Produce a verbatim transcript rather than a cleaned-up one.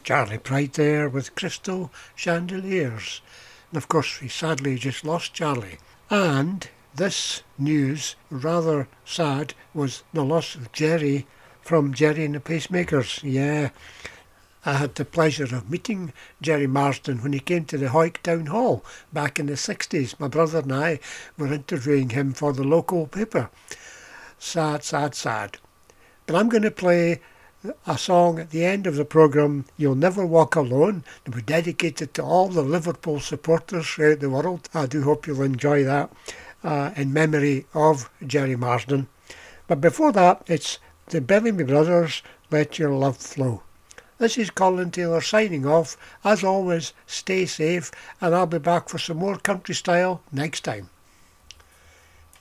Charlie Pride there with Crystal Chandeliers. And of course we sadly just lost Charlie. And this news, rather sad, was the loss of Jerry from Jerry and the Pacemakers. Yeah, I had the pleasure of meeting Jerry Marsden when he came to the Hawick Town Hall back in the sixties. My brother and I were interviewing him for the local paper. Sad, sad, sad. But I'm going to play a song at the end of the programme, You'll Never Walk Alone. It was dedicated to all the Liverpool supporters throughout the world. I do hope you'll enjoy that uh, in memory of Jerry Marsden. But before that, it's the Bellamy Brothers, Let Your Love Flow. This is Colin Taylor signing off. As always, stay safe, and I'll be back for some more country style next time.